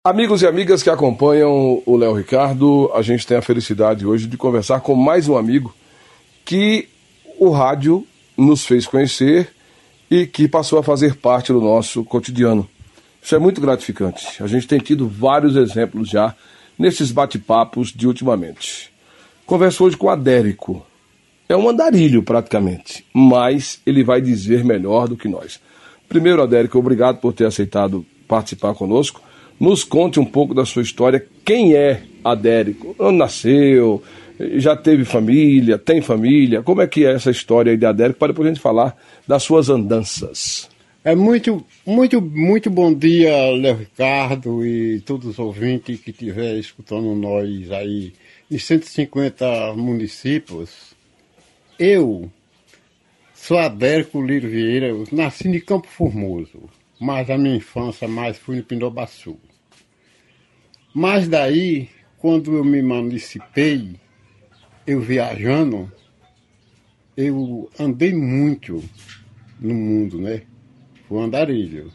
Amigos e amigas que acompanham o Léo Ricardo, a gente tem a felicidade hoje de conversar com mais um amigo que o rádio nos fez conhecer e que passou a fazer parte do nosso cotidiano. Isso é muito gratificante. A gente tem tido vários exemplos já nesses bate-papos de ultimamente. Converso hoje com o Adérico. É um andarilho praticamente, mas ele vai dizer melhor do que nós. Primeiro, Adérico, obrigado por ter aceitado participar conosco. Nos conte um pouco da sua história. Quem é Adérico? Onde nasceu? Já teve família? Tem família? Como é que é essa história aí de Adérico? Para depois a gente falar das suas andanças. Muito bom dia, Léo Ricardo e todos os ouvintes que estiverem escutando nós aí em 150 municípios. Eu sou Adérico Lírio Vieira, eu nasci em Campo Formoso, mas a minha infância mais foi no Pindobaçu. Mas daí, quando eu me emancipei, eu viajando, eu andei muito no mundo, né? Fui andarilho.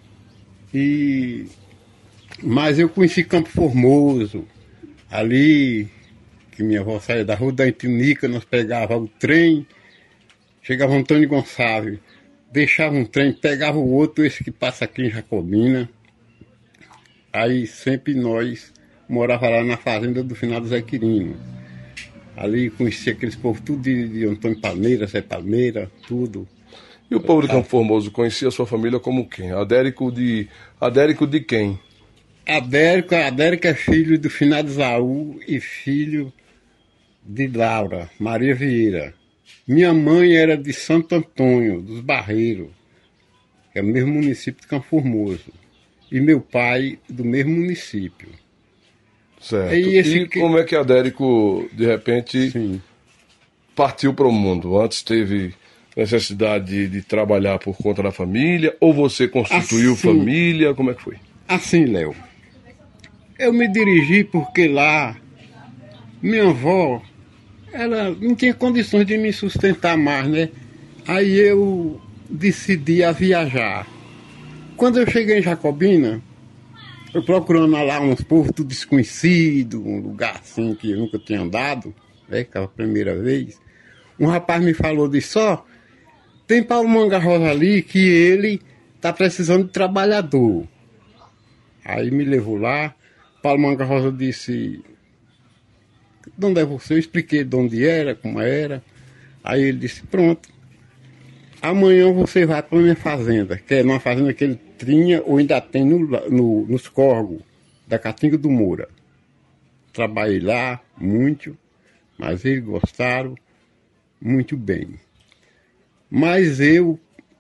Mas eu conheci Campo Formoso, ali que minha avó saía da Rua da Itinica, nós pegava o trem, chegava Antônio Gonçalves, deixava um trem, pegava o outro, esse que passa aqui em Jacobina. Aí sempre nós morava lá na fazenda do final do Zé Quirino. Ali conhecia aqueles povos tudo de Antônio Palmeira, Zé Palmeira, tudo. E o povo de Campo Formoso conhecia a sua família como quem? Adérico de quem? Adérico é filho do finado Zaú e filho de Laura, Maria Vieira. Minha mãe era de Santo Antônio, dos Barreiros, que é o mesmo município de Campo Formoso. E meu pai do mesmo município. Certo. E como é que Adérico, de repente, Sim. partiu para o mundo? Antes teve necessidade de trabalhar por conta da família? Ou você constituiu família? Como é que foi? Assim, Léo. Eu me dirigi porque lá, minha avó, ela não tinha condições de me sustentar mais, né? Aí eu decidi a viajar. Quando eu cheguei em Jacobina, eu procurando lá uns povos tudo desconhecido, um lugar assim que eu nunca tinha andado, né, que era a primeira vez, um rapaz me falou disso, ó, tem Paulo Manga Rosa ali que ele tá precisando de trabalhador. Aí me levou lá, Paulo Manga Rosa disse, de onde é você? Eu expliquei de onde era, como era. Aí ele disse, pronto, amanhã você vai para minha fazenda, que é numa fazenda que ele tinha ou ainda tem nos Corgos da Caatinga do Moura. Trabalhei lá muito, mas eles gostaram muito bem. Mas eu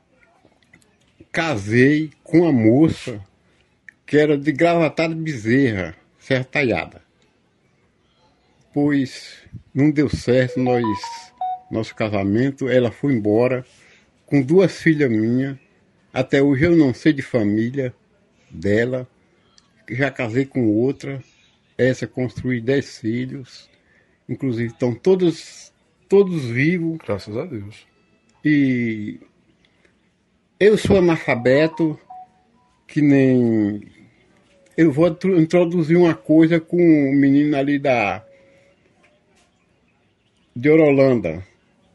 casei com uma moça que era de Gravatar Bezerra, Serra Talhada. Pois não deu certo nosso casamento, ela foi embora com 2 filhas minhas. Até hoje eu não sei de família dela. Já casei com outra. Essa construí 10 filhos. Inclusive estão todos vivos. Graças a Deus. E eu sou analfabeto, que nem... Eu vou introduzir uma coisa com um menino ali de Orolândia.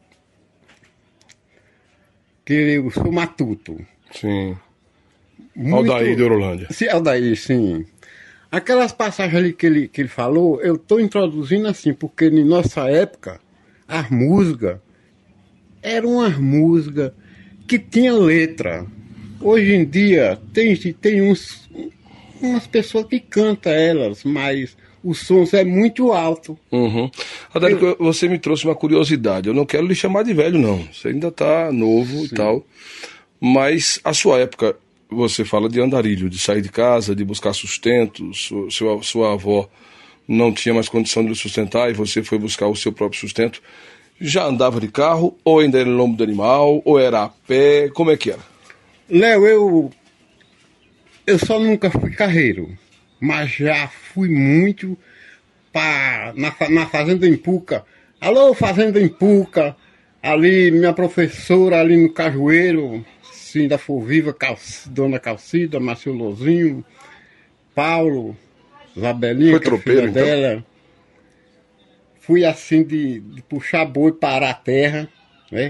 Que eu sou matuto. Sim. Aldair de Orolândia. Sim, Aldair, sim. Aquelas passagens ali que ele falou, eu estou introduzindo assim, porque em nossa época, as músicas eram umas músicas que tinham letra. Hoje em dia, tem umas pessoas que cantam elas, mas o som é muito alto. Uhum. Adérico, você me trouxe uma curiosidade. Eu não quero lhe chamar de velho, não. Você ainda está novo. Sim. E tal. Mas a sua época, você fala de andarilho, de sair de casa, de buscar sustento. Sua avó não tinha mais condição de lhe sustentar e você foi buscar o seu próprio sustento. Já andava de carro, ou ainda era lombo de animal, ou era a pé? Como é que era? Léo, eu só nunca fui carreiro, mas já fui muito na Fazenda Empuca. Alô, Fazenda Empuca, ali minha professora ali no Cajueiro, se ainda for viva, Dona Calcida, Marcelo Lozinho, Paulo, Zabelinha, Foi que é a tropeiro, filha então? dela. Fui assim de puxar boi para a terra, né?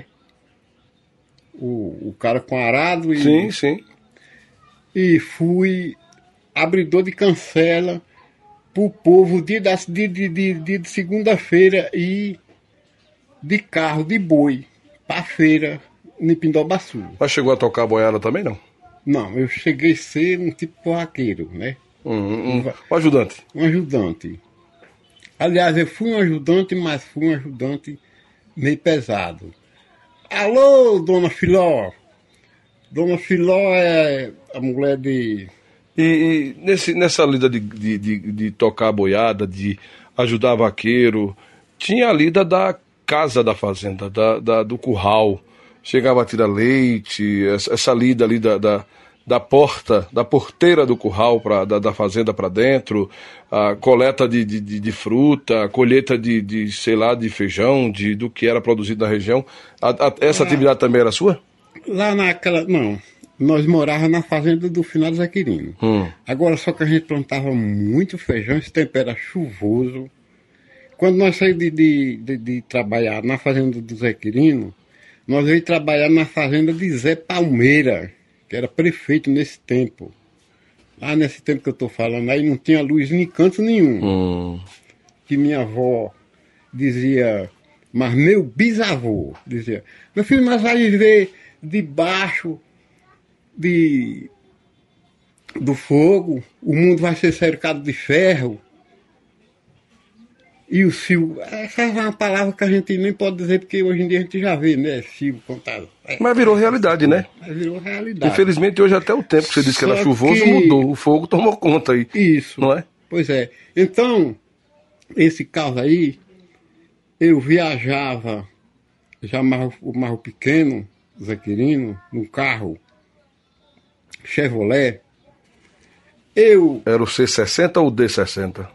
O cara com arado Sim, sim. e fui abridor de cancela pro povo dia de segunda-feira e de carro, de boi, pra feira em Pindobaçu. Mas chegou a tocar a boiada também, não? Não, eu cheguei a ser um tipo barraqueiro, né? Um ajudante. Um ajudante. Aliás, eu fui um ajudante, mas fui um ajudante meio pesado. Alô, dona Filó! Dona Filó é a mulher de... E nessa lida de tocar a boiada, de ajudar vaqueiro, tinha a lida da casa da fazenda, do curral. Chegava a tirar leite, essa lida ali da porta, da porteira do curral da fazenda para dentro, a coleta de fruta, a colheita sei lá, de feijão, do que era produzido na região. Essa atividade também era sua? Lá naquela... Não, nós morávamos na fazenda do Finado Zequirino. Agora só que a gente plantava muito feijão, esse tempo era chuvoso. Quando nós saímos de trabalhar na fazenda do Zequirino, nós veio trabalhar na fazenda de Zé Palmeira, que era prefeito nesse tempo. Lá nesse tempo que eu estou falando, aí não tinha luz em canto nenhum. Que minha avó dizia, mas meu bisavô dizia, meu filho, nós vai viver debaixo do fogo, o mundo vai ser cercado de ferro. E o fio, essa é uma palavra que a gente nem pode dizer, porque hoje em dia a gente já vê, né? Fio contado. Mas virou realidade, né? Mas virou realidade. Infelizmente, hoje até o tempo que você disse que era Só chuvoso que- mudou. O fogo tomou conta aí. Isso. Não é? Pois é. Então, esse carro aí, eu viajava, já mais pequeno, Zequirino, num carro Chevrolet. Eu Era o C60 ou o D60?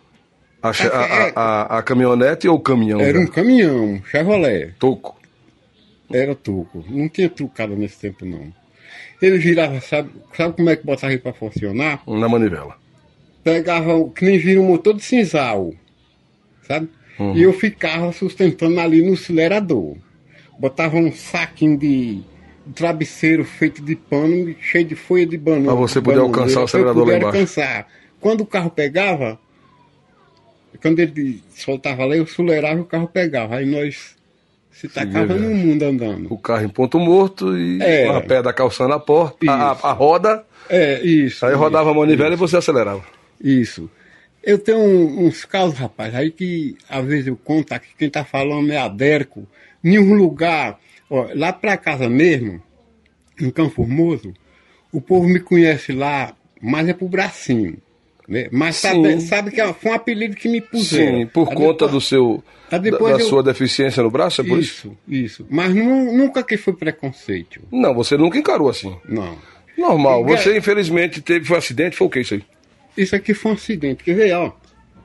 A caminhonete ou o caminhão? era né? um caminhão, Chevrolet. Toco. Era truco. Não tinha trucada nesse tempo, não. Ele virava, sabe como é que botava ele para funcionar? Na manivela. Pegava, que nem vira um motor de cinzal, sabe? E eu ficava sustentando ali no acelerador. Botava um saquinho de travesseiro feito de pano, cheio de folha de banana. Pra você poder bananeira, alcançar o pra eu acelerador lá poder embaixo. alcançar. Quando o carro pegava, quando ele soltava lá, eu acelerava e o carro pegava. Aí nós se tacava no mundo andando. O carro em ponto morto e É. a pedra calçando a porta, Isso. a roda, É, isso. aí isso, rodava a manivela isso. e você acelerava. Isso. Eu tenho uns casos, rapaz, aí que às vezes eu conto aqui, quem tá falando é Adérco, em um lugar, ó, lá pra casa mesmo, em Campo Formoso, o povo me conhece lá, mas é pro bracinho. Né? Mas Sim. sabe que foi um apelido que me puseram. Sim, por Aí conta depois- da depois eu- sua deficiência no braço, é por isso? Isso. Mas nunca que foi preconceito. Não, você nunca encarou assim. Não. Normal. Igual- Você, infelizmente, foi um acidente, foi o que isso aí? Isso aqui foi um acidente. Quer ver, ó?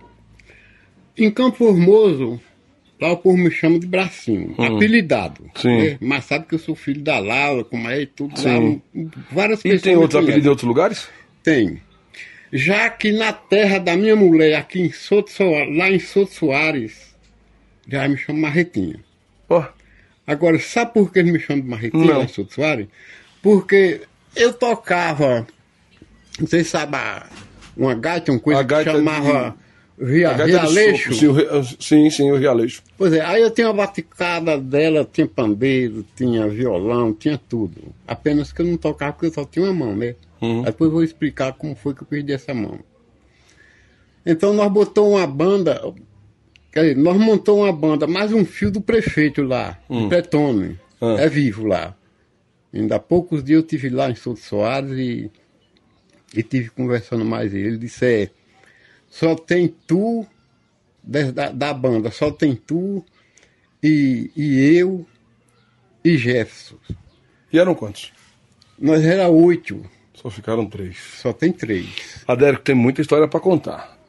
Em Campo Formoso, lá o povo me chama de bracinho, apelidado. Sim. Né? Mas sabe que eu sou filho da Laura, como é e tudo. Sim. Lá, várias E pessoas. tem me outros apelidos em conhecem. outros lugares? Tem. Já que na terra da minha mulher, aqui em Souto Soares, lá em Souto Soares, já me chama Marretinha. Ó, Agora, sabe por que eles me chamam de Marretinha Não. lá em Souto Soares? Porque eu tocava, não sei se sabe, uma gaita, uma coisa A gaita que chamava a gaita de Rialeixo. sopro. Sim, o Rialeixo. Pois é, aí eu tinha uma batucada dela, tinha pandeiro, tinha violão, tinha tudo. Apenas que eu não tocava porque eu só tinha uma mão, né? Aí depois eu vou explicar como foi que eu perdi essa mão. Então nós botamos uma banda, quer dizer, nós montamos uma banda, mais um fio do prefeito lá, de Petone, é vivo lá. Ainda há poucos dias eu estive lá em Souto Soares e tive conversando mais ele. Ele disse, só tem tu, da banda, só tem tu e eu e Jefferson. E eram quantos? Nós era 8, Só ficaram 3. só tem 3. Adérico tem muita história para contar.